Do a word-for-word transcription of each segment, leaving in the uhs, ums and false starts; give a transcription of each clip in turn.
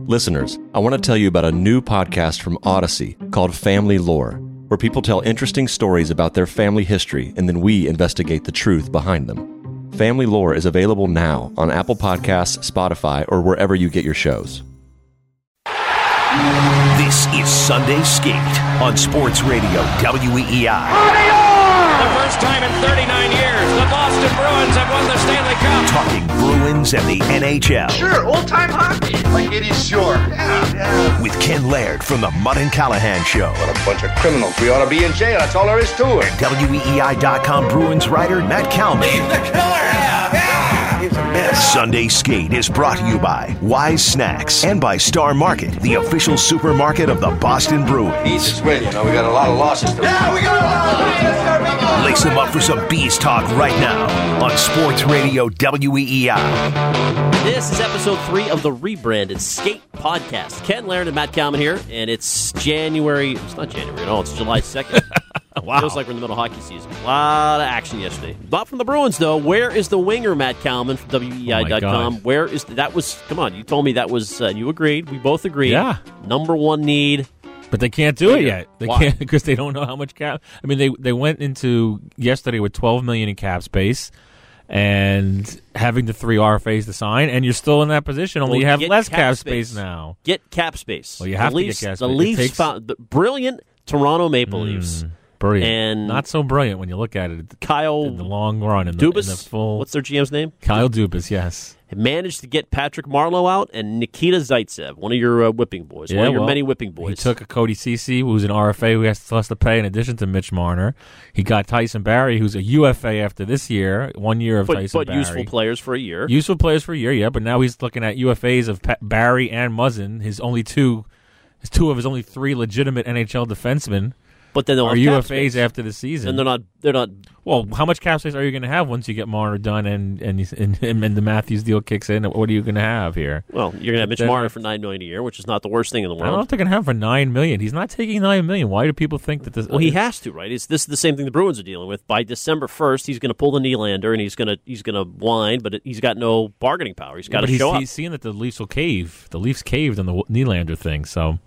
Listeners, I want to tell you about a new podcast from Odyssey called Family Lore, where people tell interesting stories about their family history and then we investigate the truth behind them. Family Lore is available now on Apple Podcasts, Spotify, or wherever you get your shows. This is Sunday Skate on Sports Radio W E E I. The first time in thirty-nine years, the Boston Bruins have won the Stanley Cup. Talking Bruins and the N H L. Sure, old-time hockey. Like it is sure. Yeah, yeah. With Ken Laird from the Mudd and Callahan Show. What a bunch of criminals. We ought to be in jail. That's all there is to it. W E E I dot com Bruins writer Matt Kalman. He's the killer. Yeah, yeah. He's a mess. Sunday Skate is brought to you by Wise Snacks and by Star Market, the official supermarket of the Boston Bruins. Easy win. You know, we got a lot of losses to Yeah, we got a lot of losses. Lace them up for some Bees Talk right now on Sports Radio W E E I. This is episode three of the rebranded Skate Podcast. Ken Laird and Matt Kalman here, and it's January. It's not January at all. It's July second. Wow. Feels like we're in the middle of hockey season. A lot of action yesterday. Not from the Bruins, though. Where is the winger, Matt Kalman from W E I dot com? Oh Where is that? Was come on? You told me that was. Uh, you agreed. We both agreed. Yeah. Number one need. But they can't do it yet. They Why? can't because they don't know how much cap. I mean, they they went into yesterday with twelve million in cap space, and having the three R F As to sign, and you're still in that position. Only Well, you have get less cap cap space. space now. Get cap space. Well, you have the to Leafs, get cap The space. It Leafs takes- found the brilliant Toronto Maple Leafs. Brilliant, And- not so brilliant when you look at it. Kyle in the long run, in the, in Dubas. the full. What's their G M's name? Kyle Dubas? Yes. Managed to get Patrick Marleau out and Nikita Zaitsev, one of your uh, whipping boys, Yeah, one of your well, many whipping boys. He took a Cody Ceci, who's an R F A, who has to, has to pay in addition to Mitch Marner. He got Tyson Barrie, who's a U F A after this year, one year of but, Tyson but Barrie. useful players for a year. Useful players for a year, yeah, but now he's looking at U F As of pa- Barry and Muzzin, his only two, his two of his only three legitimate N H L defensemen But then they'll are have cap U F As space. after the season. And they're not. They're not. Well, how much cap space are you going to have once you get Marner done and and, you- and and the Matthews deal kicks in? What are you going to have here? Well, you're gonna have Mitch Then- Marner for nine million a year, which is not the worst thing in the I don't know world. if they're going to have him for nine million. He's not taking nine million. Why do people think that this? Well, he has to, right? It's, this is the same thing the Bruins are dealing with. By December first, he's going to pull the Nylander and he's going to he's going to whine, but it, he's got no bargaining power. He's got but to he's, show he's seeing that the Leafs will cave. The Leafs caved on the Nylander thing, so.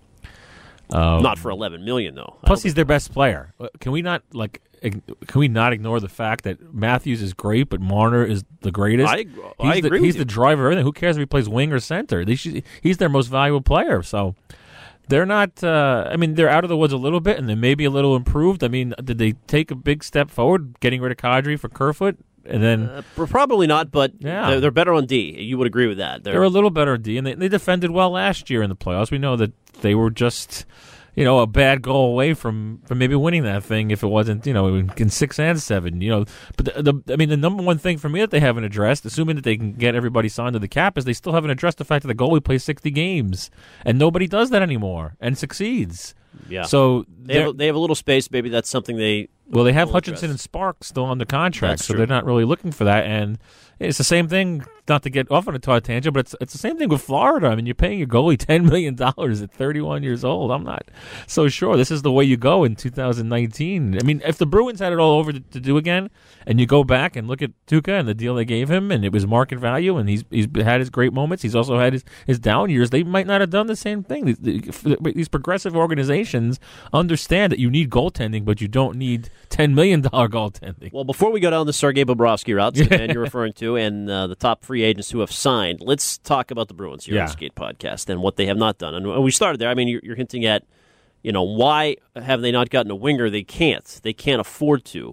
up. Not for eleven million though. I Plus, don't he's their best player. Uh, Can we not like? ig- Can we not ignore the fact that Matthews is great, but Marner is the greatest? I- he's I the, agree with He's you. the driver. of everything. Who cares if he plays wing or center? They should, he's their most valuable player. So they're not. Uh, I mean, they're out of the woods a little bit, and they may be a little improved. I mean, did they take a big step forward, getting rid of Kadri for Kerfoot, and then Uh, probably not, but Yeah. they're, they're better on D. You would agree with that. They're, they're a little better D, and they, they defended well last year in the playoffs. We know that they were just, you know, a bad goal away from, from maybe winning that thing if it wasn't, you know, in, in six and seven, you know. But the, the I mean, the number one thing for me that they haven't addressed, assuming that they can get everybody signed to the cap, is they still haven't addressed the fact that the goalie plays sixty games, and nobody does that anymore and succeeds. yeah. So they they're- have, they have a little space. Maybe that's something they. well, they have will Hutchinson address. and Sparks still under contract, That's so true. they're not really looking for that. And it's the same thing, not to get off on a total tangent, but it's it's the same thing with Florida. I mean, you're paying your goalie ten million dollars at thirty-one years old. I'm not so sure this is the way you go in two thousand nineteen. I mean, if the Bruins had it all over to, to do again, and you go back and look at Tuca and the deal they gave him, and it was market value, and he's he's had his great moments. He's also had his, his down years. They might not have done the same thing. These, these progressive organizations understand that you need goaltending, but you don't need ten million dollars goaltending. Well, before we go down the Sergei Bobrovsky route, the man you're referring to, and uh, the top free agents who have signed, let's talk about the Bruins here Yeah. on the Skate Podcast and what they have not done. And we started there. I mean, you're, you're hinting at, you know, why have they not gotten a winger? They can't. They can't afford to.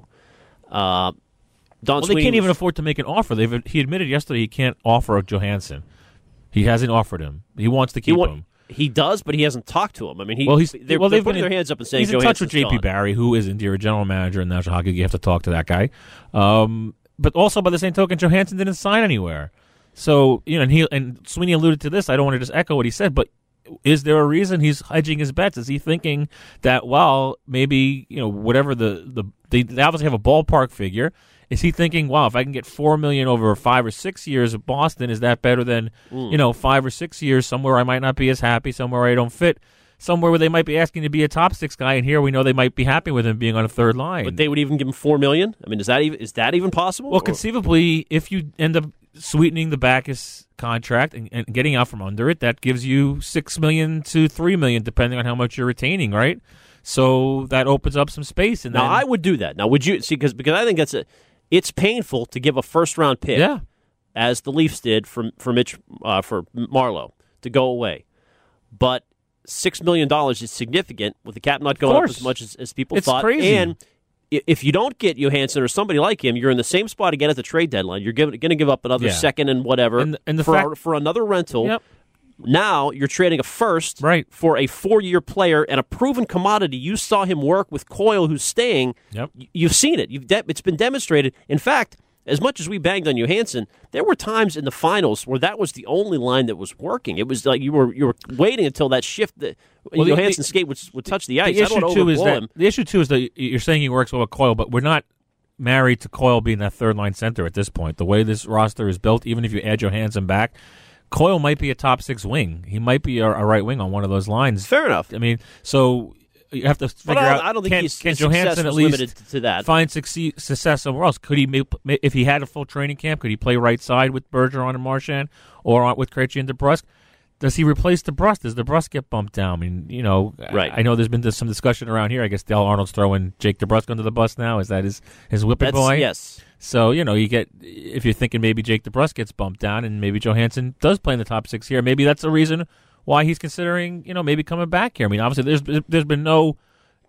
Uh, Don Well, they Sweeney can't even was- afford to make an offer. They've he admitted yesterday he can't offer Johansson. He hasn't offered him. He wants to He, keep wa- him. he does, but he hasn't talked to him. I mean, he, Well, he's they're, well, they're they've putting been their hands up and saying he's in touch with Johansson's J P gone. Barry, who isn't your general manager in the National Hockey League. You have to talk to that guy. Um, but also, by the same token, Johansson didn't sign anywhere. So you know, and he and Sweeney alluded to this. I don't want to just echo what he said, but is there a reason he's hedging his bets? Is he thinking that, well, maybe, you know, whatever the, the they, they obviously have a ballpark figure. Is he thinking, wow, if I can get four million dollars over five or six years at Boston, is that better than, Mm. you know, five or six years somewhere I might not be as happy, somewhere I don't fit, somewhere where they might be asking to be a top six guy, and here we know they might be happy with him being on a third line. But they would even give him four million. I mean, is that even is that even possible? Well, Or- conceivably, if you end up sweetening the Backus contract and, and getting out from under it, that gives you six million to three million, depending on how much you're retaining, right? So that opens up some space. And now then, I would do that. Now, would you see? Because because I think that's a, it's painful to give a first round pick, yeah. as the Leafs did for for Mitch uh, for Marleau to go away, but six million dollars is significant with the cap not going up as much as, as people it's thought. Crazy. And if you don't get Johansson or somebody like him, you're in the same spot again at the trade deadline. You're going to give up another yeah. second and whatever and, and the for, fact, for another rental. Yep. Now you're trading a first right. for a four-year player and a proven commodity. You saw him work with Coyle, who's staying. Yep. You've seen it. You've de- it's been demonstrated. In fact, as much as we banged on Johansson, there were times in the finals where that was the only line that was working. It was like you were you were waiting until that shift that well, Johansson's the, skate would, would touch the ice. The I don't issue too is that him. the issue too is that you're saying he works well with Coyle, but we're not married to Coyle being that third line center at this point. The way this roster is built, even if you add Johansson back, Coyle might be a top six wing. He might be a, a right wing on one of those lines. Fair enough. I mean, so you have to figure but I don't, out. I don't think can, he's, can his Johansson at was least limited to that. find succeed, success somewhere else? Could he, make, if he had a full training camp, could he play right side with Bergeron and Marchand, or on, with Krejci and DeBrusk? Does he replace DeBrusk? Does DeBrusk get bumped down? I mean, you know, right. I, I know there's been some discussion around here. I guess Dale Arnold's throwing Jake DeBrusk under the bus now. Is that his his whipping That's, boy? Yes. So, you know, you get, if you're thinking maybe Jake DeBrusk gets bumped down and maybe Johansson does play in the top six here, maybe that's a reason why he's considering, you know, maybe coming back here. I mean, obviously, there's there's been no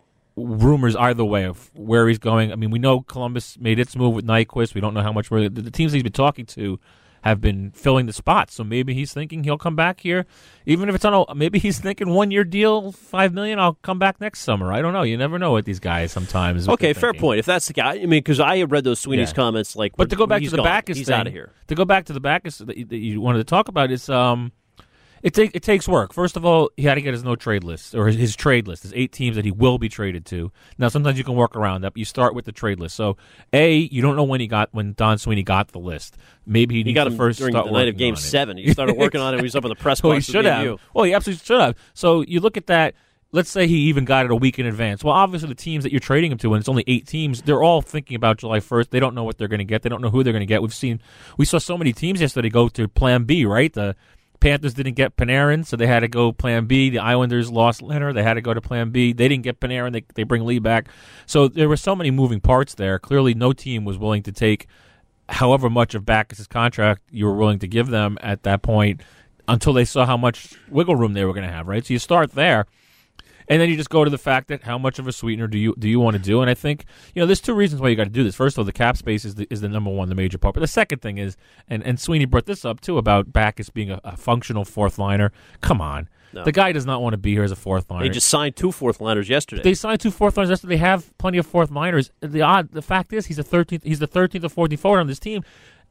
rumors either way of where he's going. I mean, we know Columbus made its move with Nyquist. We don't know how much more. The, the teams he's been talking to have been filling the spots. So maybe he's thinking he'll come back here, even if it's on a, maybe he's thinking one year deal, five million. I'll come back next summer. I don't know. You never know with these guys sometimes. Okay, fair point. If that's the guy, I mean, because I have read those Sweeney's yeah. comments, like, but to go back to the gone. Backus he's thing, out of here. To go back to the Backus that you, that you wanted to talk about is, um, it take it takes work. First of all, he had to get his no trade list or his, his trade list. There's eight teams that he will be traded to. Now, sometimes you can work around that. But you start with the trade list. So, a you don't know when he got when Don Sweeney got the list. Maybe he, he needs got to him first during start the night of Game on Seven. He started working on it. He was up in the press box. Well, he with should me have. and you. Well, he absolutely should have. So you look at that. Let's say he even got it a week in advance. Well, obviously the teams that you're trading him to, and it's only eight teams, they're all thinking about July first. They don't know what they're going to get. They don't know who they're going to get. We've seen, we saw so many teams yesterday go to Plan B, right? The Panthers didn't get Panarin, so they had to go Plan B. The Islanders lost Leonard. They had to go to Plan B. They didn't get Panarin. They they bring Lee back. So there were so many moving parts there. Clearly, no team was willing to take however much of Backus' contract you were willing to give them at that point until they saw how much wiggle room they were going to have, right? So you start there. And then you just go to the fact that how much of a sweetener do you do you want to do? And I think, you know, there's two reasons why you got to do this. First of all, the cap space is the, is the number one, the major part. But the second thing is, and, and Sweeney brought this up too, about Backus being a, a functional fourth liner. Come on. No. The guy does not want to be here as a fourth liner. They just signed two fourth liners yesterday. They signed two fourth liners yesterday. They have plenty of fourth liners. The odd, the fact is, he's the thirteenth. He's the thirteenth or fourteenth forward on this team.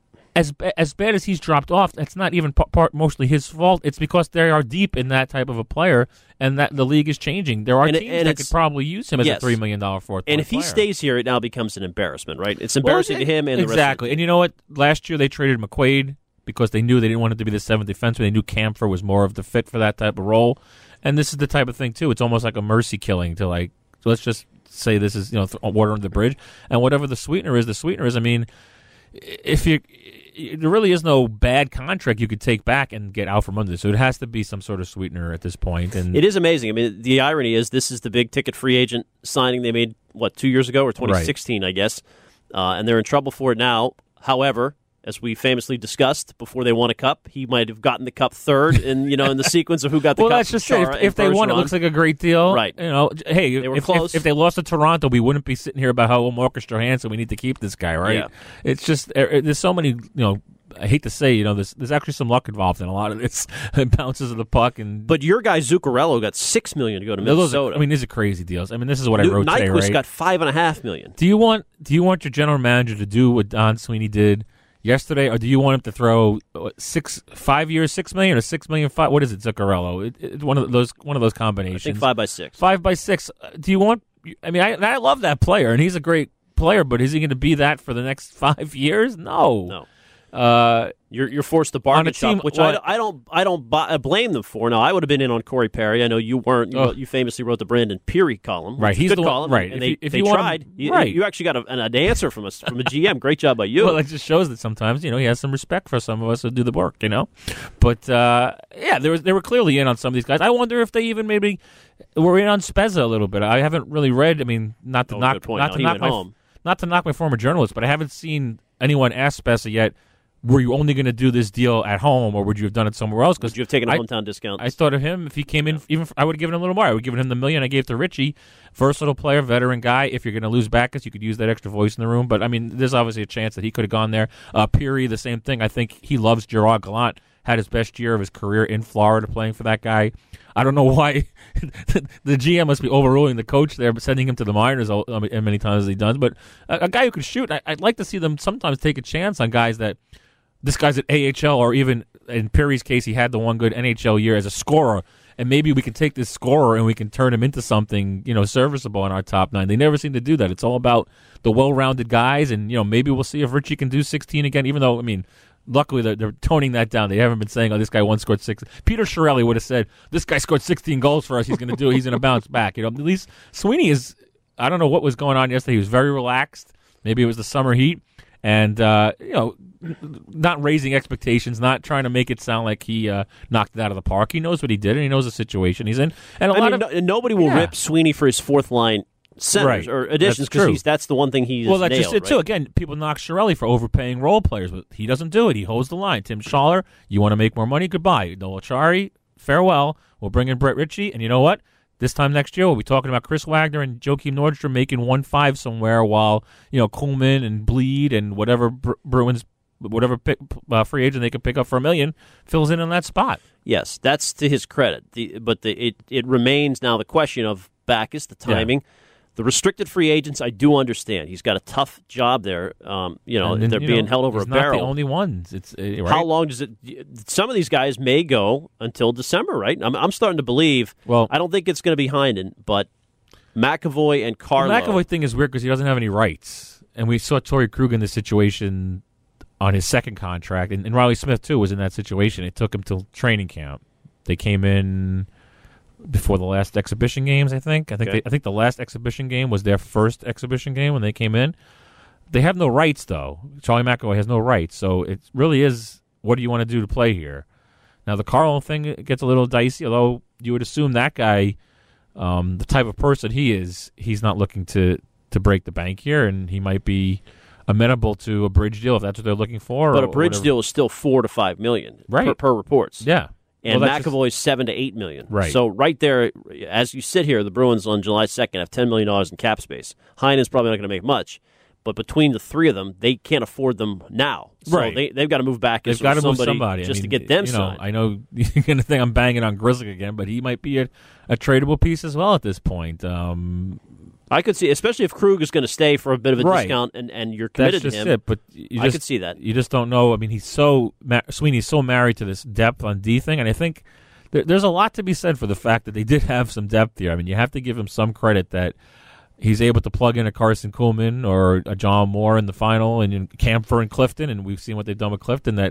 As as bad as he's dropped off, it's not even part, part mostly his fault. It's because they are deep in that type of a player, and that the league is changing. There are and teams it, and that could probably use him as yes. a three million dollar fourth. And if he player. stays here, it now becomes an embarrassment, right? It's embarrassing well, to him and exactly. the rest of the And you know what? Last year they traded McQuaid because they knew they didn't want him to be the seventh defenseman. They knew Kampfer was more of the fit for that type of role. And this is the type of thing too. It's almost like a mercy killing to like. So let's just say this is, you know, water under the bridge, and whatever the sweetener is, the sweetener is. I mean, if you. There really is no bad contract you could take back and get out from under this. So it has to be some sort of sweetener at this point. And it is amazing. I mean, the irony is this is the big ticket free agent signing they made, what, two years ago or twenty sixteen, right. I guess. Uh, and they're in trouble for it now. However, as we famously discussed before they won a cup, he might have gotten the cup third in, you know, in the sequence of who got the well, cup. Well, that's just it. If, if they won, it looks like a great deal. Right. You know, hey, they were if, close. If, if they lost to Toronto, we wouldn't be sitting here about how, well, Marcus Johansson, we need to keep this guy, right? Yeah. It's just, there's so many, you know, I hate to say, you know, there's, there's actually some luck involved in a lot of this. Bounces of the puck. and But your guy, Zuccarello, got six million dollars to go to Minnesota. Are, I mean, these are crazy deals. I mean, this is what New, I wrote Nyquist today, right? got five point five million dollars. Do you want Do you want your general manager to do what Don Sweeney did yesterday, or do you want him to throw what, six, five years, six million, or six million, five? What is it, Zuccarello? It, it, one of those, one of those combinations. I think five by six. Five by six. Do you want? I mean, I, I love that player, and he's a great player, but is he going to be that for the next five years? No. No. Uh, You're you're forced to bargain on a team, shop, which what, I, I don't I don't bu- I blame them for. Now I would have been in on Corey Perry. I know you weren't. You, Oh. wrote, you famously wrote the Brandon Peary column, Right, which he's was a good the one- column, right. And If they, you- if they you want tried. him- you, right. you actually got a, an, an answer from us from a G M. Great job by you. Well, it just shows that sometimes you know he has some respect for some of us who do the work, you know. But uh, yeah, there was they were clearly in on some of these guys. I wonder if they even maybe were in on Spezza a little bit. I haven't really read. I mean, not to Oh, knock good point. not No, to he knock went my home. not to knock my former journalist, but I haven't seen anyone ask Spezza yet. Were you only going to do this deal at home, or would you have done it somewhere else? Because Would you have taken a I, hometown discount? I thought of him if he came in. Even I would have given him a little more. I would have given him the million I gave to Richie. Versatile player, veteran guy. If you're going to lose Backus, you could use that extra voice in the room. But I mean, there's obviously a chance that he could have gone there. Uh, Peary, the same thing. I think he loves Gerard Gallant. Had his best year of his career in Florida playing for that guy. I don't know why the G M must be overruling the coach there, but sending him to the minors as many times as he does. But a, a guy who can shoot, I, I'd like to see them sometimes take a chance on guys that. This guy's at A H L, or even in Perry's case, he had the one good N H L year as a scorer, and maybe we can take this scorer and we can turn him into something, you know, serviceable in our top nine. They never seem to do that. It's all about the well-rounded guys, and you know, maybe we'll see if Richie can do sixteen again. Even though, I mean, luckily they're, they're toning that down. They haven't been saying, "Oh, this guy once scored six." Peter Chiarelli would have said, "This guy scored sixteen goals for us. He's going to do it. He's going to bounce back." You know, at least Sweeney is. I don't know what was going on yesterday. He was very relaxed. Maybe it was the summer heat, and uh, you know. Not raising expectations, not trying to make it sound like he uh, knocked it out of the park. He knows what he did, and he knows the situation he's in. And a I lot mean, of no, nobody will yeah. rip Sweeney for his fourth line centers Right. or additions That's true. because that's the one thing he's well, that's nailed, just it right? too. Again, people knock Chiarelli for overpaying role players, but he doesn't do it. He holds the line. Tim Schaller, you want to make more money? Goodbye. Noel Acciari, farewell. We'll bring in Brett Ritchie, and you know what? This time next year, we'll be talking about Chris Wagner and Joakim Nordstrom making one five somewhere, while you know Kuhlman and Bleed and whatever Bru- Bruins. Whatever pick, uh, free agent they can pick up for a million fills in on that spot. Yes, that's to his credit. The, but the, it, it remains now the question of Backus, the timing. Yeah. The restricted free agents, I do understand. He's got a tough job there. Um, you know, then, they're you being know, held over a he's barrel. Not the only ones. It's uh, right? How long does it? Some of these guys may go until December, right? I'm, I'm starting to believe. Well, I don't think it's going to be Heinen, but McAvoy and Carlo. The McAvoy thing is weird because he doesn't have any rights, and we saw Torrey Krug in this situation. On his second contract, and, and Riley Smith, too, was in that situation. It took him till training camp. They came in before the last exhibition games, I think. I think Okay. they, I think the last exhibition game was their first exhibition game when they came in. They have no rights, though. Charlie McAvoy has no rights, so it really is, what do you want to do to play here? Now, the Carlo thing gets a little dicey, although you would assume that guy, um, the type of person he is, he's not looking to, to break the bank here, and he might be amenable to a bridge deal if that's what they're looking for. But or a bridge whatever. deal is still four to five million Right. per, per reports. Yeah. And well, McAvoy's seven to eight million. Right. So right there, as you sit here, the Bruins on July second have ten million dollars in cap space. Heinen's probably not going to make much, but between the three of them, they can't afford them now. So Right. they, they've got to move back. They've got to move somebody just I mean, to get them you know, signed. I know you're going to think I'm banging on Grizzly again, but he might be a, a tradable piece as well at this point. Um, I could see, especially if Krug is going to stay for a bit of a Right. discount, and, and you're committed that's just to him. it. But you I just, could see that. You just don't know. I mean, he's so Sweeney's so married to this depth on D thing, and I think there, there's a lot to be said for the fact that they did have some depth here. I mean, you have to give him some credit that he's able to plug in a Carson Kuhlman or a John Moore in the final, and in Kampfer and Clifton, and we've seen what they've done with Clifton. That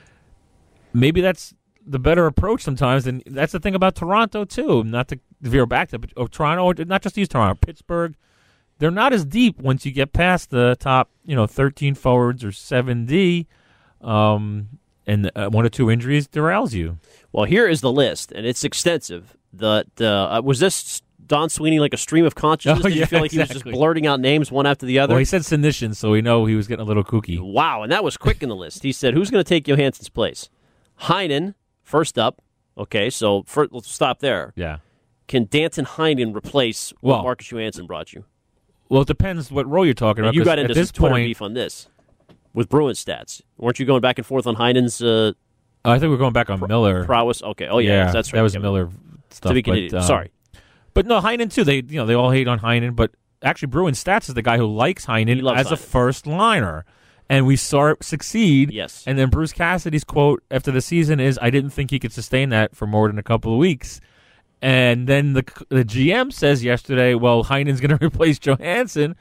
maybe that's the better approach sometimes, and that's the thing about Toronto too. Not to veer back to or Toronto, or not just use Toronto, Pittsburgh. They're not as deep once you get past the top, you know, thirteen forwards or seven D, um, and uh, one or two injuries derails you. Well, here is the list, and it's extensive. The, the uh, was this Don Sweeney like a stream of consciousness? Oh, Did you yeah, feel like he was exactly. just blurting out names one after the other? Well, he said Sinitian, so we know he was getting a little kooky. Wow, and that was quick in the list. He said, who's going to take Johansson's place? Heinen, first up. Okay, so first, let's stop there. Yeah. Can Danton Heinen replace what Well- Marcus Johansson brought you? Well, it depends what role you're talking about. You 'cause got at into this some Twitter point, beef on this with Bruins stats. Weren't you going back and forth on Heinen's uh, I think we're going back on Miller. prowess? Okay, oh yeah, yeah, that's right. that was Yeah, Miller stuff. To be but, continued. um, Sorry. But no, Heinen too. They you know they all hate on Heinen, but actually Bruin Stats is the guy who likes Heinen He loves as a Heinen. first liner, and we saw it succeed. Yes. And then Bruce Cassidy's quote after the season is, "I didn't think he could sustain that for more than a couple of weeks." And then the the G M says yesterday, "Well, Heinen's going to replace Johansson."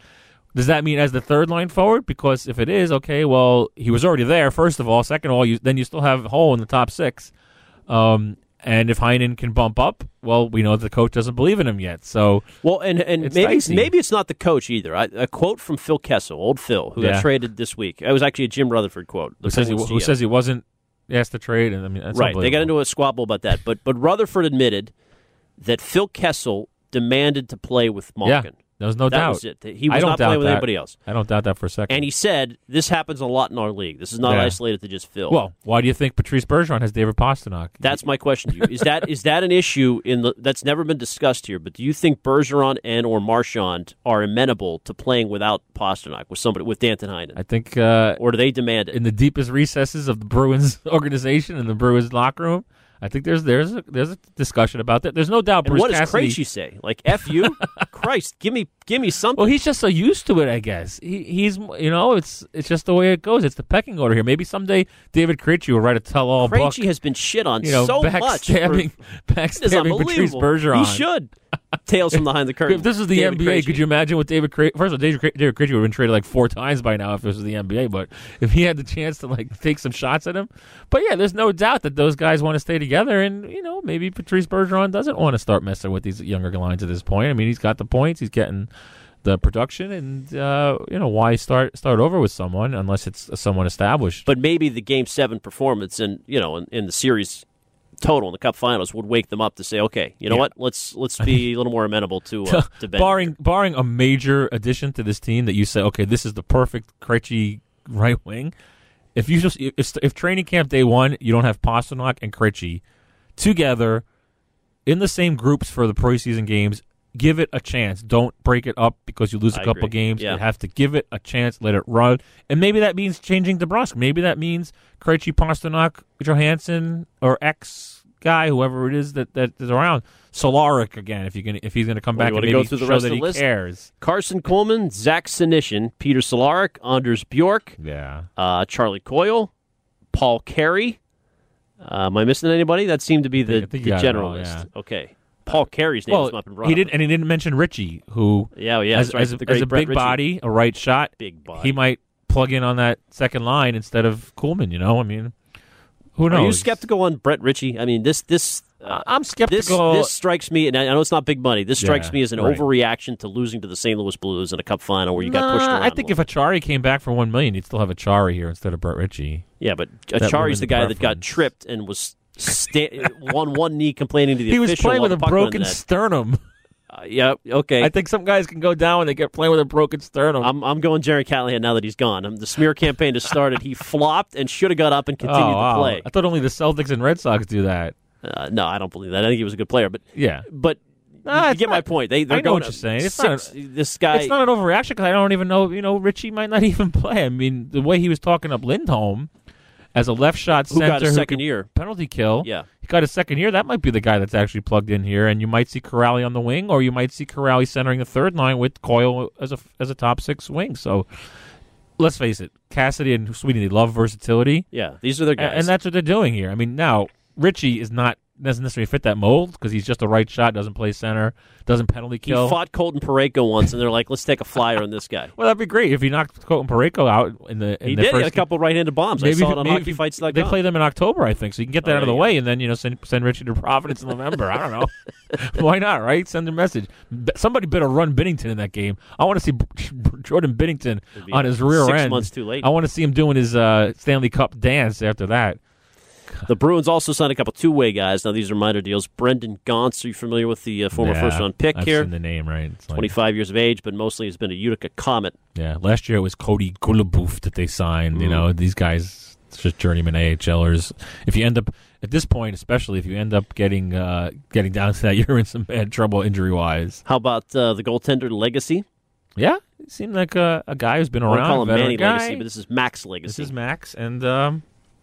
Does that mean as the third line forward? Because if it is, okay, well, he was already there, first of all. Second of all, you, then you still have Hole in the top six. Um, and if Heinen can bump up, well, we know the coach doesn't believe in him yet. So, well, and, and it's maybe dicey. maybe it's not the coach either. I, a quote from Phil Kessel, old Phil, who Yeah. got traded this week. It was actually a Jim Rutherford quote. who says, he, Penguins who G M. says he wasn't asked to trade? And I mean, that's Right. They got unbelievable. into a squabble about that. But but Rutherford admitted that Phil Kessel demanded to play with Malkin. Yeah, there's no that doubt. was it. He I was don't not doubt playing with that. anybody else. I don't doubt that for a second. And he said, this happens a lot in our league. This is not Yeah. isolated to just Phil. Well, why do you think Patrice Bergeron has David Pastrnak? That's my question to you. Is that is that an issue in the that's never been discussed here? But do you think Bergeron and or Marchand are amenable to playing without Pastrnak, with somebody with Danton Heinen, I think uh, or do they demand it? in the deepest recesses of the Bruins organization and the Bruins locker room, I think there's there's a, there's a discussion about that. There's no doubt. And Bruce what does Cassidy, Krejci say? Like F you, Christ, give me give me something. Well, he's just so used to it, I guess. He, he's, you know, it's it's just the way it goes. It's the pecking order here. Maybe someday David Krejci will write a tell-all book. Krejci has been shit on you know, so much. backstabbing, For, backstabbing it's Patrice unbelievable. Bergeron. He should. Tales from behind the curtain. If this was the David N B A, Krejci. could you imagine what David Krejci... First of all, David Krejci, David Krejci would have been traded like four times by now if this was the N B A, but if he had the chance to like take some shots at him. But yeah, there's no doubt that those guys want to stay together, and, you know, maybe Patrice Bergeron doesn't want to start messing with these younger lines at this point. I mean, he's got the points, he's getting the production, and, uh, you know, why start start over with someone unless it's someone established? But maybe the Game seven performance and, you know, in, in the series total in the Cup Finals would wake them up to say, okay, you know Yeah. what? Let's let's be a little more amenable to uh, to Ben. barring barring a major addition to this team that you say, okay, this is the perfect Krejci right wing. If you just if if training camp day one you don't have Pastrnak and Krejci together in the same groups for the preseason games, give it a chance. Don't break it up because you lose a I couple agree. games. Yeah. You have to give it a chance, let it run, and maybe that means changing DeBrusque. Maybe that means Krejci, Pastrnak, Johansson, or X guy, whoever it is that, that is around. Solaric again, if you can, if he's going to come Well, back you and wanna maybe go through the show rest that of the he list? cares. Carson Coleman, Zach Senyshyn, Peter Solaric, Anders Bjork, Yeah, uh, Charlie Coyle, Paul Carey. Uh, am I missing anybody? That seemed to be the, I think you the got it general all, list. yeah. Okay. Paul Carey's name well, has not been brought he up. didn't, and he didn't mention Richie, who Yeah, yeah, as, that's right. as, The as great a Brett big Ritchie. body, a right shot, Big body. he might plug in on that second line instead of Kuhlman. You know, I mean, who knows? Are you skeptical on Brett Ritchie? I mean, this this Uh, I'm this skeptical. this strikes me, and I know it's not big money. This strikes Yeah, me as an right. overreaction to losing to the Saint Louis Blues in a Cup final where you got pushed Nah, around. I think a if little. Achari came back for one million, you'd still have Achari here instead of Brett Ritchie. yeah, but that Achari's woman's the guy that got preference. tripped and was sta- on one knee complaining to the He was official playing while with a the puck went in broken the net. sternum. Uh, yeah, okay. I think some guys can go down when they get playing with a broken sternum. I'm I'm going Jerry Callahan now that he's gone. Um, the smear campaign has started. He flopped and should have got up and continued oh, wow. to play. I thought only the Celtics and Red Sox do that. Uh, no, I don't believe that. I think he was a good player, but Yeah. but Nah, you it's get my not- point. They they're I know going what you're saying. It's not six, this guy. It's not an overreaction because I don't even know, you know, Richie might not even play. I mean, the way he was talking up Lindholm as a left shot who center got a second could year. penalty kill. Yeah. He got a second year. That might be the guy that's actually plugged in here, and you might see Corrali on the wing, or you might see Corrali centering the third line with Coyle as a as a top six wing. So let's face it, Cassidy and Sweeney, they love versatility, Yeah, these are their a- guys. and that's what they're doing here. I mean, now Richie is not doesn't necessarily fit that mold because he's just a right shot, doesn't play center, doesn't penalty he kill. fought Colton Parayko once, and they're like, "Let's take a flyer on this guy." Well, that'd be great if he knocked Colton Parayko out in the. In He the did. First He had a couple right-handed bombs. I Maybe saw if- it on maybe hockey if- fights dot They com. play them in October, I think, so you can get that Oh, out of the there you way, and then you know send send Richie to Providence in November. I don't know, why not? Right? Send a message. B- Somebody better run Binnington in that game. I want to see B- Jordan Binnington It'd be on his rear six end. months too late. I want to see him doing his uh, Stanley Cup dance after that. The Bruins also signed a couple two-way guys. Now, these are minor deals. Brendan Gaunce, are you familiar with the uh, former Yeah, first-round pick I've here? seen the name right. It's like- twenty-five years of age, but mostly has been a Utica Comet. Yeah, last year it was Cody Gulaboof that they signed. You know, these guys, it's just journeyman AHLers. If you end up at this point, especially if you end up getting uh, getting down to that, you're in some bad trouble injury wise. How about uh, the goaltender Legacy? Yeah, he seemed like a, a guy who's been I want around. to call him a veteran Manny guy. Legacy, but this is Max Legacy. This is Max, and um,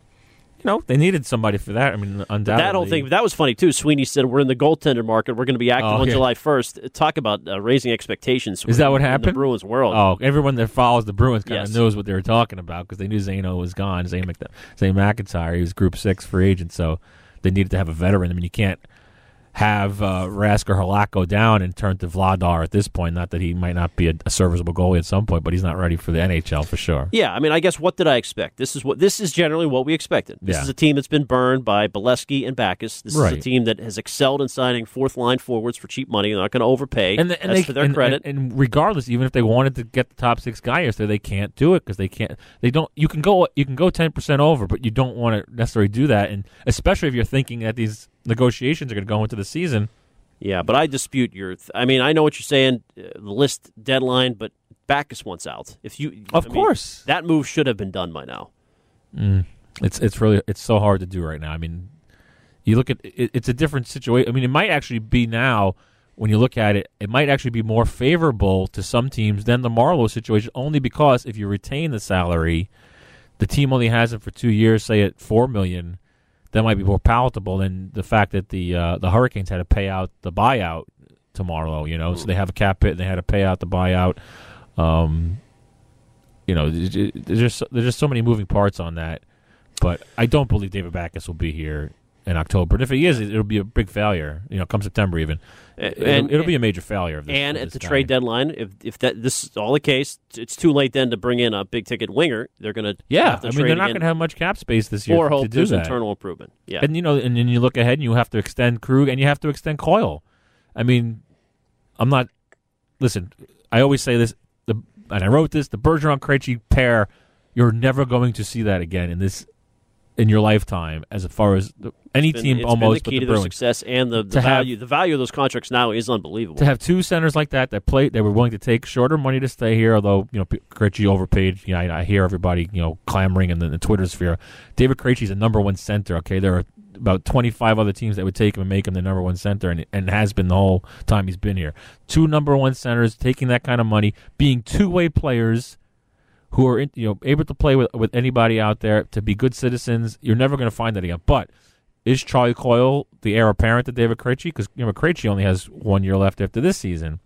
you know they needed somebody for that. I mean, undoubtedly. That whole thing, that was funny, too. Sweeney said, we're in the goaltender market. We're going to be active Oh, on yeah. July first. Talk about uh, raising expectations. Is that what in the happened? Bruins world. Oh, everyone that follows the Bruins kind of Yes. knows what they were talking about because they knew Zano was gone. Zane, Mc- Zane McIntyre, he was Group Six free agent, so they needed to have a veteran. I mean, you can't have uh, Rask or Halak go down and turn to Vladar at this point. Not that he might not be a, a serviceable goalie at some point, but he's not ready for the N H L for sure. Yeah, I mean, I guess what did I expect? This is what this is generally what we expected. This Yeah. is a team that's been burned by Bolesky and Backus. This Right. is a team that has excelled in signing fourth line forwards for cheap money. They're not going to overpay. And, the, and That's they, to their and, credit. And, and regardless, even if they wanted to get the top six guy yesterday, they can't do it because they can't. They don't. You can go. You can go ten percent over, but you don't want to necessarily do that. And especially if you're thinking that these negotiations are going to go into the season. Yeah, but I dispute your. Th- I mean, I know what you're saying. Uh, the list deadline, but Backus wants out. If you, Of I mean, course, that move should have been done by now. mm, it's it's really it's so hard to do right now. I mean, you look at it, it's a different situation. I mean, it might actually be now when you look at it, it might actually be more favorable to some teams than the Marleau situation, only because if you retain the salary, the team only has it for two years, say at four million. That might be more palatable than the fact that the uh, the Hurricanes had to pay out the buyout to Marleau, you know, so they have a cap hit and they had to pay out the buyout. Um, you know, there's just there's just so many moving parts on that. But I don't believe David Backus will be here in October. And if he is, it'll be a big failure. You know, come September even, And, it'll, it'll be a major failure. Of this, and of at this the guy. trade deadline, if if that this is all the case, it's too late then to bring in a big ticket winger. They're going to yeah, have to I mean trade they're not again, going to have much cap space this year or to hope do there's that. internal improvement. Yeah, And you know, and then you look ahead and you have to extend Krug and you have to extend Coyle. I mean, I'm not. Listen, I always say this, the and I wrote this: the Bergeron-Krejci pair. You're never going to see that again in this in your lifetime. As far as the, any It's been- team, it's almost been the key but the to their Bruins. success and the, the To have- value. The value of those contracts now is unbelievable. To have two centers like that that play, they were willing to take shorter money to stay here. Although you know Krejci overpaid. You know, I, I hear everybody you know clamoring in the, the Twitter sphere. David Krejci's a number one center. Okay, there are about twenty-five other teams that would take him and make him the number one center, and and has been the whole time he's been here. Two number one centers taking that kind of money, being two way players who are in, you know able to play with with anybody out there, to be good citizens. You're never going to find that again. But is Charlie Coyle the heir apparent to David Krejci? Because you know Krejci only has one year left after this season,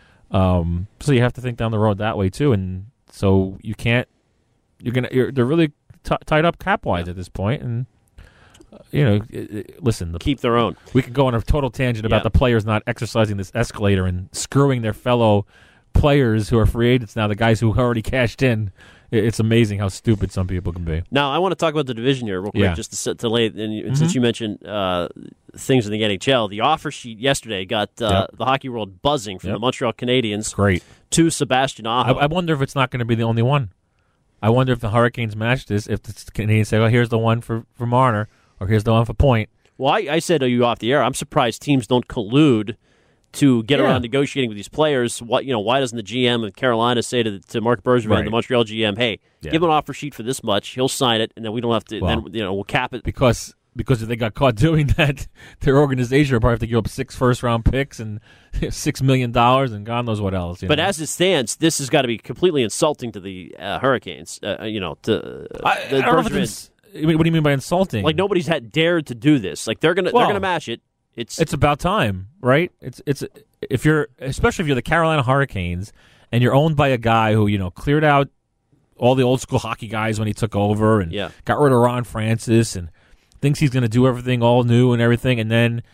um, so you have to think down the road that way too. And so you can't. You're gonna. You're, they're really t- tied up cap wise at this point, and uh, you know, it, it, listen. The, Keep their own. we could go on a total tangent about Yeah. the players not exercising this escalator and screwing their fellow players who are free agents now, the guys who already cashed in. It- It's amazing how stupid some people can be. Now, I want to talk about the division here real quick, Yeah. just to, set- to lay. And, and Mm-hmm. since you mentioned uh, things in the N H L, the offer sheet yesterday got uh, Yep. the hockey world buzzing from Yep. the Montreal Canadiens Great. to Sebastian I, Aho. I wonder if it's not going to be the only one. I wonder if the Hurricanes match this, if the Canadians say, well, here's the one for, for Marner, or here's the one for Point. well, I, I said to you off the air, I'm surprised teams don't collude to get Yeah. around negotiating with these players. What you know? Why doesn't the G M of Carolina say to to Mark Bergevin, Right. the Montreal G M, hey, Yeah. give him an offer sheet for this much, he'll sign it, and then we don't have to. Well, then you know we'll cap it. Because because if they got caught doing that, their organization would probably have to give up six first-round picks and six million dollars and God knows what else. You But know? as it stands, this has got to be completely insulting to the uh, Hurricanes. Uh, you know, to uh, I, the I don't know if Bergevin- it's, I mean, what do you mean by insulting? like nobody's had dared to do this. Like they're gonna Well, they're gonna match it. It's It's about time, right? It's it's if you're especially if you're the Carolina Hurricanes and you're owned by a guy who you know cleared out all the old school hockey guys when he took over and Yeah. got rid of Ron Francis and thinks he's going to do everything all new and everything, and then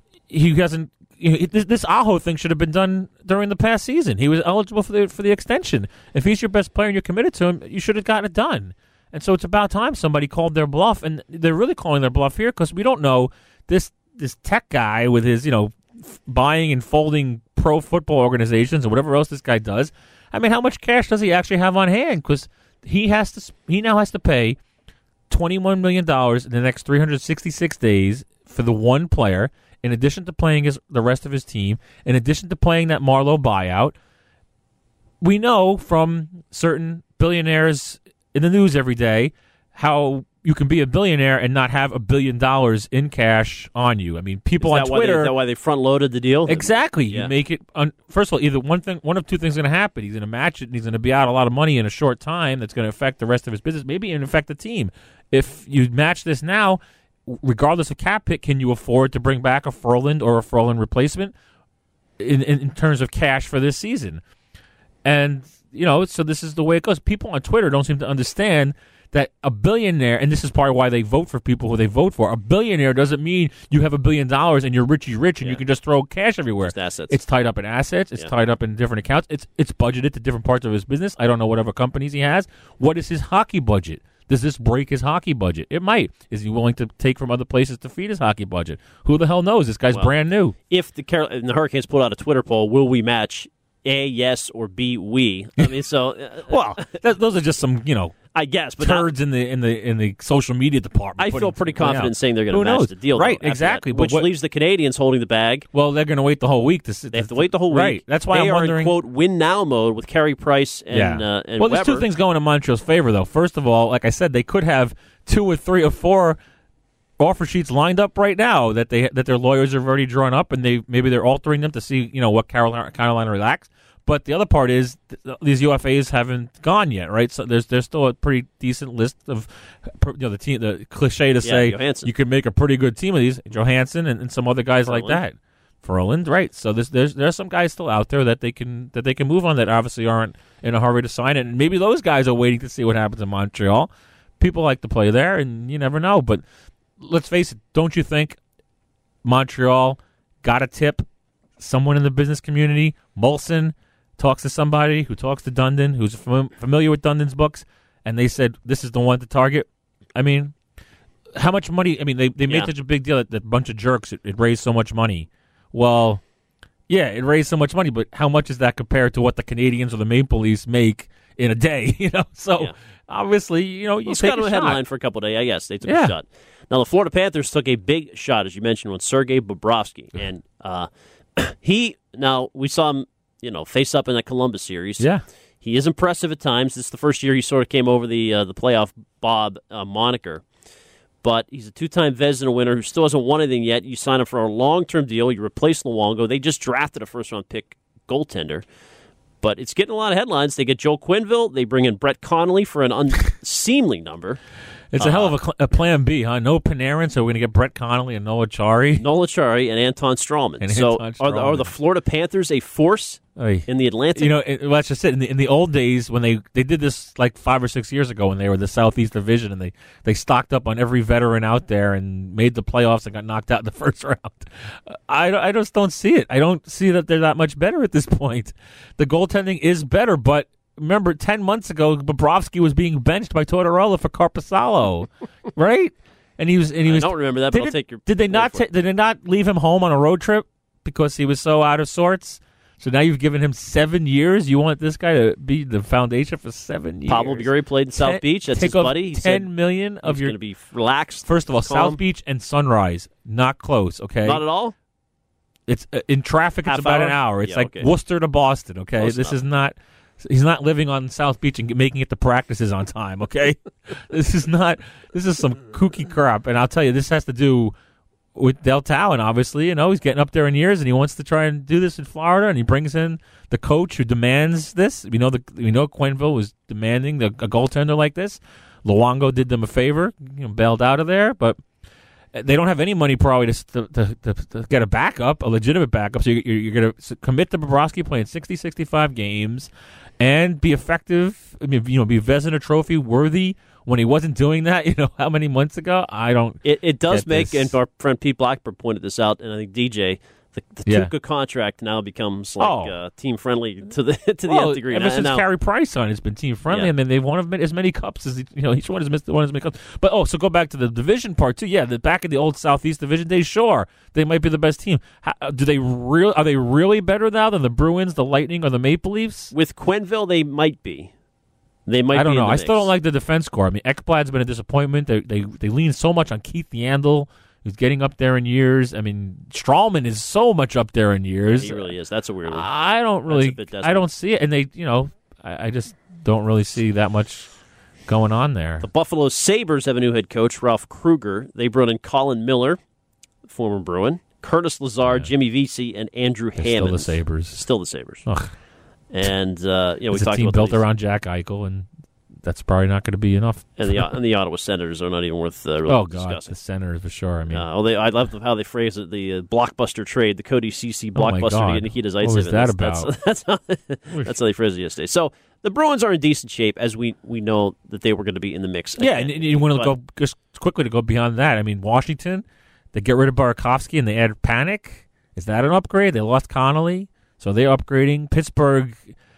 he hasn't. You know, this, this Aho thing should have been done during the past season. He was eligible for the for the extension. If he's your best player and you're committed to him, you should have gotten it done. And so it's about time somebody called their bluff, and they're really calling their bluff here because we don't know this this tech guy with his you know f- buying and folding pro football organizations and whatever else this guy does. I mean, how much cash does he actually have on hand? Because he has to s- he now has to pay twenty-one million dollars in the next three hundred sixty-six days for the one player, in addition to playing his, the rest of his team, in addition to playing that Marleau buyout. We know from certain billionaires in the news every day how you can be a billionaire and not have a billion dollars in cash on you. I mean, people is on that why they, Twitter... is that why they front loaded the deal? Exactly. Yeah. You make it. Un- First of all, either one thing, one of two things is going to happen. He's going to match it, and he's going to be out a lot of money in a short time. That's going to affect the rest of his business, maybe even affect the team. If you match this now, regardless of cap hit, can you afford to bring back a Furland or a Furland replacement in, in in terms of cash for this season? And you know, so this is the way it goes. People on Twitter don't seem to understand that a billionaire, and this is part of why they vote for people who they vote for, a billionaire doesn't mean you have a billion dollars and you're richy rich and Yeah. you can just throw cash everywhere. Just assets. It's tied up in assets. It's Yeah. tied up in different accounts. It's it's budgeted to different parts of his business. I don't know whatever companies he has. What is his hockey budget? Does this break his hockey budget? It might. Is he willing to take from other places to feed his hockey budget? Who the hell knows? This guy's Well, brand new. If the, Carol- and the Hurricanes put out a Twitter poll, will we match A, yes, or B, we? I mean, so uh, Well, that, those are just some, you know, I guess, but not- turds in the in the in the social media department. I putting feel pretty something confident out. saying they're going Who to match knows? the deal. Right, though, after exactly. that, But which what- leaves the Canadians holding the bag. Well, they're going to wait the whole week. To, They have to wait the whole week. Right. That's why they I'm are wondering. in, quote, win now mode with Carey Price and, yeah. uh, and well, there's Weber. two things going in Montreal's favor, though. First of all, like I said, they could have two or three or four offer sheets lined up right now that they that their lawyers have already drawn up, and they maybe they're altering them to see you know what Carolina Carolina relax. But the other part is th- these U F As haven't gone yet, right? So there's there's still a pretty decent list of you know the team. The cliche to Yeah, say Johansson. you could make a pretty good team of these Johansson and, and some other guys like Ferland. that. Ferland, right? So there's there's there's some guys still out there that they can that they can move on that obviously aren't in a hurry to sign it, and maybe those guys are waiting to see what happens in Montreal. People like to play there, and you never know. But let's face it, don't you think Montreal got a tip? Someone in the business community, Molson, talks to somebody who talks to Dundon, who's fam- familiar with Dundon's books, and they said, this is the one to target. I mean, how much money? I mean, they, they made Yeah. such a big deal that that bunch of jerks, it, it raised so much money. Well, yeah, it raised so much money, but how much is that compared to what the Canadians or the Maple Leafs make in a day? You know, so Yeah. obviously, you know, you Well, it's take kind of a a shot. headline for a couple of days. I guess they took Yeah. a shot. Now, the Florida Panthers took a big shot, as you mentioned, with Sergei Bobrovsky. And uh, he, now, we saw him, you know, face up in that Columbus series. Yeah. He is impressive at times. This is the first year he sort of came over the uh, the playoff Bob uh, moniker. But he's a two-time Vezina winner who still hasn't won anything yet. You sign him for a long-term deal. You replace Luongo. They just drafted a first-round pick goaltender. But it's getting a lot of headlines. They get Joe Quenneville. They bring in Brett Connolly for an unseemly number. It's a hell of a, cl- a plan B, huh? No Panarin, so we're going to get Brett Connolly and Noah Chari. Nola Chari and Anton Strawman. And so Anton Are, the, are Strawman. the Florida Panthers a force Oy. in the Atlantic? You know, it, well, that's just it. In the, in the old days, when they, they did this like five or six years ago when they were the Southeast Division, and they, they stocked up on every veteran out there and made the playoffs and got knocked out in the first round. I, I just don't see it. I don't see that they're that much better at this point. The goaltending is better, but remember, ten months ago, Bobrovsky was being benched by Tortorella for Carpasalo, right? And he was, and he I was. don't remember that, but Did, I'll it- take your did they word not? for Ta- it. did they not leave him home on a road trip because he was so out of sorts? So now you've given him seven years. You want this guy to be the foundation for seven years? Pablo Bure played in South Ten- Beach. That's take his off buddy. He Ten said million of he's your. going to be relaxed. First of all, calm. South Beach and Sunrise, not close. Okay, Not at all? it's uh, in traffic. Half It's about hour? an hour. It's Yeah, like okay. Worcester to Boston. Okay, Close this enough. is not. He's not living on South Beach and making it to practices on time. Okay, this is not. This is some kooky crap. And I'll tell you, this has to do with Del Talon. Obviously, you know he's getting up there in years, and he wants to try and do this in Florida. And he brings in the coach who demands this. We know the we know Quenneville was demanding the, a goaltender like this. Luongo did them a favor, you know, bailed out of there, but they don't have any money probably to to, to, to, to get a backup, a legitimate backup. So you're, you're going to commit to Bobrovsky playing sixty, sixty-five games and be effective. I mean, you know, be Vezina Trophy worthy when he wasn't doing that. You know, how many months ago? I don't. It, it does get make, this. and our friend Pete Blackburn pointed this out, and I think D J, the, the Yeah. Tuca contract now becomes like Oh. uh, team friendly to the to the Well, nth degree. ever And since now, Carey Price on, it's been team friendly, Yeah. and then they've won as many cups as you know. Each one has missed one as many cups. But oh, so go back to the division part too. Yeah, the back in the old Southeast Division days, sure, they might be the best team. How, do they real? Are they really better now than the Bruins, the Lightning, or the Maple Leafs? with Quenneville, they might be. They might. I don't be in know. the I still mix. don't like the defense core. I mean, Ekblad's been a disappointment. They they they lean so much on Keith Yandel, who's getting up there in years. I mean, Strawman is so much up there in years. He really is. That's a weird one. I don't really. bit desperate. I don't see it, and they, you know, I, I just don't really see that much going on there. The Buffalo Sabres have a new head coach, Ralph Kruger. They brought in Colin Miller, former Bruin, Curtis Lazard, Jimmy Vesey, and Andrew They're Hammond. still the Sabres. Still the Sabres. Ugh. And uh, you know, we It's a talked team about built these. around Jack Eichel, and that's probably not going to be enough. And the and the Ottawa Senators are not even worth uh, really oh god, discussing. the Senators for sure. I mean, uh, oh, they, I love how they phrase it: the uh, blockbuster trade, the Cody Ceci blockbuster oh to get Nikita Zaitsev. What was that that's, about? That's, that's, how, that's how they phrased it yesterday. So the Bruins are in decent shape, as we, we know that they were going to be in the mix. Yeah, again. and, and you want to But- go just quickly to go beyond that. I mean, Washington, they get rid of Burakovsky and they add Panic. Is that an upgrade? They lost Connolly, so they're upgrading. Pittsburgh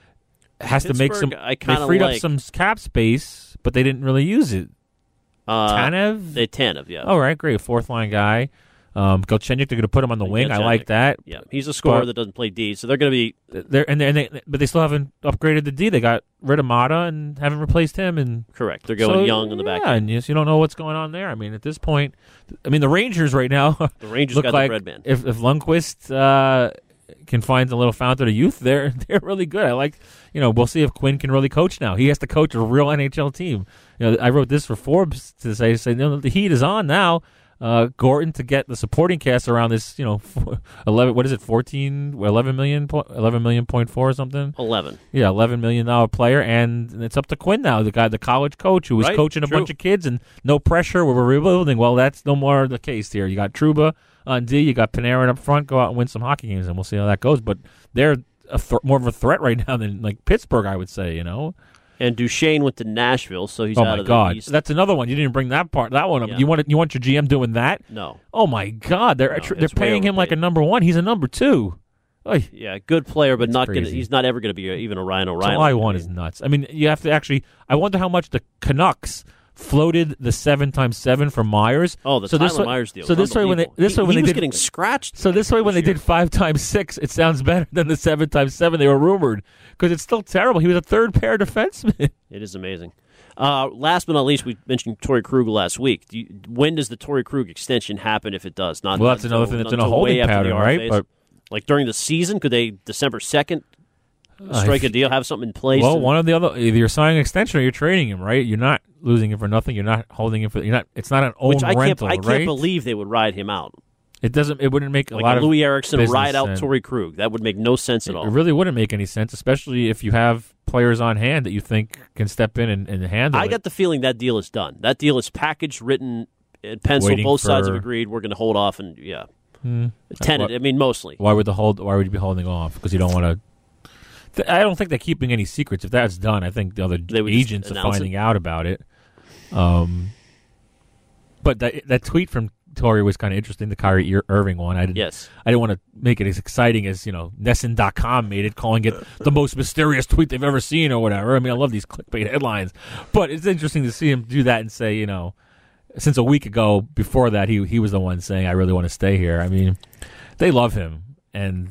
has to make some. Pittsburgh, I They kinda freed like- up some cap space, but they didn't really use it. Uh, Tanev? They Tanev, yeah. All right, great. Fourth line guy. Um, Galchenyuk, they're going to put him on the wing. I Galchenyuk. like that. Yeah, he's a scorer But- that doesn't play D, so they're going to be. They're and, they and they, but they still haven't upgraded the D. They got rid of Mata and haven't replaced him. And Correct. They're going so, young in the back Yeah, end. and yes, you don't know what's going on there. I mean, at this point, I mean, the Rangers right now The Rangers look got like the bread man. if if Lundqvist uh, can find a little fountain of youth, they're they're really good. I like, you know, we'll see if Quinn can really coach now. He has to coach a real N H L team. You know, I wrote this for Forbes to say say no, the heat is on now. Uh, Gorton to get the supporting cast around this, you know, eleven. What is it? Fourteen, eleven million, eleven million point four or something. Eleven. Yeah, eleven million dollar player, and it's up to Quinn now, the guy, the college coach who was Right, coaching a true. bunch of kids and no pressure. We're rebuilding. Well, that's no more the case here. You got Trouba on D, you got Panarin up front. Go out and win some hockey games, and we'll see how that goes. But they're a th- more of a threat right now than like Pittsburgh, I would say. You know. And Duchesne went to Nashville, so he's Oh out my of the God, East. that's another one. You didn't bring that part, that one up. Yeah. You want you want your G M doing that? No. Oh my God, they're No, tr- they're it's way paying him like a overpaid. number one. He's a number two. Oy. Yeah, good player, but It's not gonna, crazy. he's not ever going to be a, even a Ryan O'Reilly. July I one mean, is nuts. I mean, you have to actually. I wonder how much the Canucks floated the seven times seven for Myers. Oh, the so Tyler this way, Myers deal. So was this way, when they unbelievable. this he, way when he they was did getting scratched. so this way when they year. did five times six, it sounds better than the seven times seven they were rumored because it's still terrible. He was a third pair defenseman. It is amazing. Uh, last but not least, we mentioned Torrey Krug last week. Do you, when does the Torrey Krug extension happen? If it does, not Well, that's until- another thing that's in a until way holding after the pattern, R F right? As. But- like during the season, could they December second Uh, strike if- a deal, have something in place? Well, and- one or the other. Either you're signing an extension or you're trading him, right? You're not losing him for nothing. You're not holding him for. You're not. It's not an own which I can't, rental, I can't right? believe they would ride him out. It doesn't. It wouldn't make a Like lot a of Louis Erickson business ride out sense. Torrey Krug. That would make no sense at It all. really wouldn't make any sense, especially if you have players on hand that you think can step in and, and handle I it. got the feeling that deal is done. That deal is packaged, written in pencil. Waiting Both sides have for- agreed. We're going to hold off, and yeah, Hmm. tenant. What- I mean, mostly. Why would the hold? Why would you be holding off? Because you don't want to. Th- I don't think they're keeping any secrets. If that's done, I think the other They would just agents are announce finding it. out about it. Um, but that that tweet from Torrey was kind of interesting. The Kyrie Ir- Irving one. I didn't. Yes. I didn't want to make it as exciting as you know Nesson dot com made it, calling it the most mysterious tweet they've ever seen or whatever. I mean, I love these clickbait headlines, but it's interesting to see him do that and say, you know, since a week ago before that, he he was the one saying, "I really want to stay here." I mean, they love him, and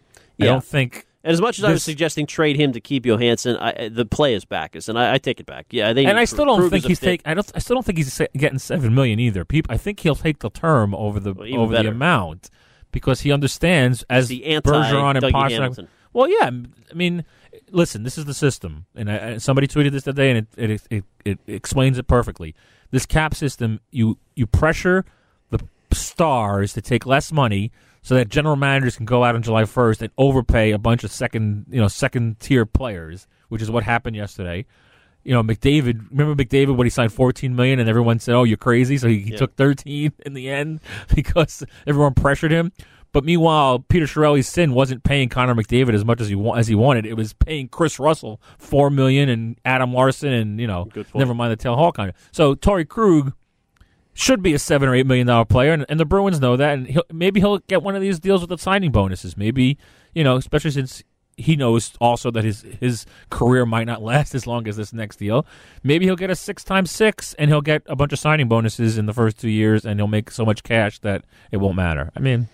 I Yeah. don't think. And as much as I was This- suggesting trade him to keep Johansson, I, the play is back, and I, I take it back. Yeah, I think. And I still don't Krug think is a he's fit. take. I don't. I still don't think he's sa- getting seven million either. People, I think he'll take the term over the Well, even over better. the amount because he understands as the anti Bergeron and Dougie Pastrnak. Hamilton. Well, yeah. I mean, listen, this is the system, and I, I- somebody tweeted this today, and it it, it it explains it perfectly. This cap system, you you pressure the stars to take less money so that general managers can go out on July first and overpay a bunch of second you know second tier players, which is what happened yesterday. You know, McDavid. Remember McDavid when he signed fourteen million, and everyone said, "Oh, you're crazy." So he, he Yeah. took thirteen in the end because everyone pressured him. But meanwhile, Peter Chiarelli's sin wasn't paying Connor McDavid as much as he wa- as he wanted. It was paying Chris Russell four million and Adam Larson, and you know, Good point. never mind the Tail Hall kind of. So Torrey Krug should be a seven or eight million dollar player, and, and the Bruins know that. And he'll, maybe he'll get one of these deals with the signing bonuses. Maybe you know, especially since he knows also that his his career might not last as long as this next deal. Maybe he'll get a six times six, and he'll get a bunch of signing bonuses in the first two years, and he'll make so much cash that it won't matter. I mean.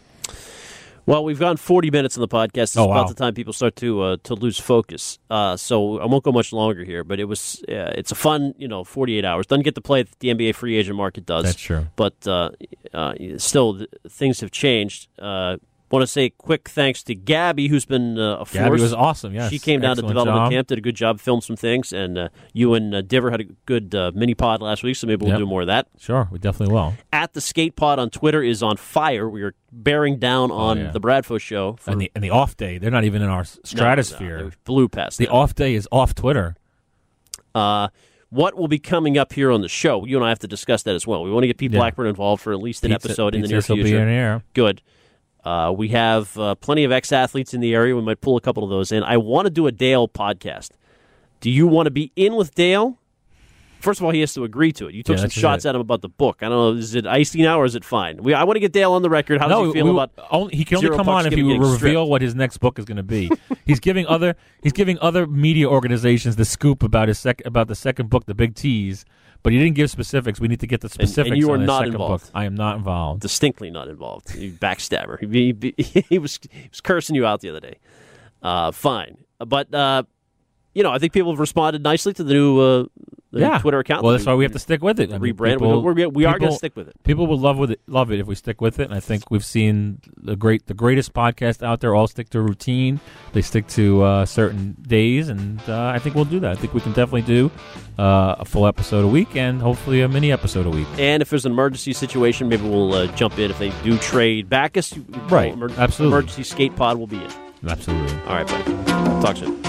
Well, we've gone forty minutes in the podcast. It's Oh, about wow. the time people start to uh, to lose focus. Uh, so I won't go much longer here. But it was uh, it's a fun, you know, forty-eight hours. Doesn't get to play at the N B A free agent market does. That's true. But uh, uh, still, th- things have changed. Uh, want to say quick thanks to Gabby, who's been uh, a force. Gabby was awesome. Yes, She came down to Excellent development job. camp, did a good job, filmed some things, and uh, you and uh, Diver had a good uh, mini pod last week, so maybe we'll Yep. do more of that. Sure, we definitely will. At the Skate Pod on Twitter is on fire. We are bearing down on Oh, yeah. the Bradfo Show. For, And the and the off day, they're not even in our No, stratosphere. no, they blew past the that. off day is off Twitter. Uh, what will be coming up here on the show. You and I have to discuss that as well. We want to get Pete Yeah. Blackburn involved for at least an Pizza, episode in the near Pizza will future. be in air. Good. Uh, we have uh, plenty of ex-athletes in the area. We might pull a couple of those in. I want to do a Dale podcast. Do you want to be in with Dale? First of all, he has to agree to it. You took Yeah, some that's shots it. at him about the book. I don't know, is it icy now or is it fine? We, I want to get Dale on the record. How does no, he feel we, about only, he can only Zero come Puck on if he Skipping will getting reveal stripped? what his next book is going to be. he's giving other he's giving other media organizations the scoop about his sec, about the second book, The Big Tease, but he didn't give specifics. We need to get the specifics. and you are on his not second involved. book. I am not involved. Distinctly not involved. You backstabber. He, he, he, was, he was cursing you out the other day. Uh, fine. But, uh, you know, I think people have responded nicely to the new, uh, the yeah. new Twitter account. Well, that's why we have to stick with it. I mean, Rebrand. people- We're, we're, we are going people- to stick with it. People will love with it, love it if we stick with it. And I think we've seen the great, the greatest podcast out there all stick to a routine. They stick to uh, certain days, and uh, I think we'll do that. I think we can definitely do uh, a full episode a week, and hopefully a mini episode a week. And if there's an emergency situation, maybe we'll uh, jump in if they do trade Bacchus. Right. Emer- Absolutely. Emergency skate pod will be in. Absolutely. All right, buddy. Talk soon.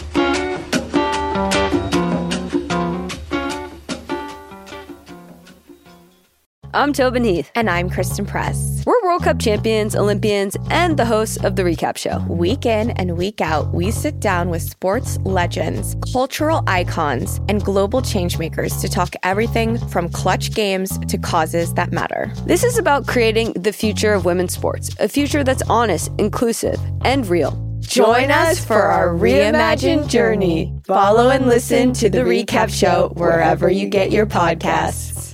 I'm Tobin Heath. And I'm Kristen Press. We're World Cup champions, Olympians, and the hosts of The Recap Show. Week in and week out, we sit down with sports legends, cultural icons, and global changemakers to talk everything from clutch games to causes that matter. This is about creating the future of women's sports, a future that's honest, inclusive, and real. Join us for our reimagined journey. Follow and listen to The Recap Show wherever you get your podcasts.